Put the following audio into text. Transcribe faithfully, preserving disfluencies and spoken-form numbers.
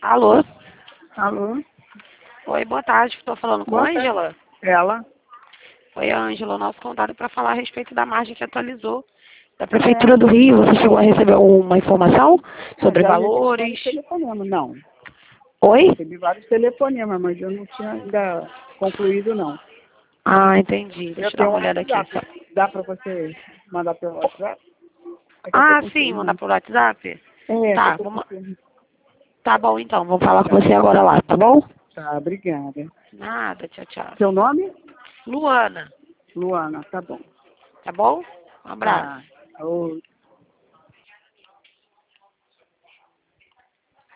Alô? Alô? Oi, boa tarde. Estou falando com Boa a Ângela. Ela? Oi, Ângela. O nosso contato para falar a respeito da margem que atualizou da Prefeitura do Rio. Você chegou a receber uma informação sobre Já valores? recebi vários telefonemas, não. Oi? Recebi vários telefonemas, mas eu não tinha ainda concluído, não. Ah, entendi. Deixa Eu eu dar tenho uma um olhada aqui. WhatsApp. Dá para você mandar pelo WhatsApp? É que eu tô Ah, com sim. fome. Mandar por WhatsApp? É, que Tá, eu tô com vamos... fome. tá bom então. Vou falar com Tá, você agora lá, tá bom? tá, obrigada. Nada. Tchau, tchau. Seu nome? Luana, Luana, tá bom. tá bom? Um abraço. Tá. Ô,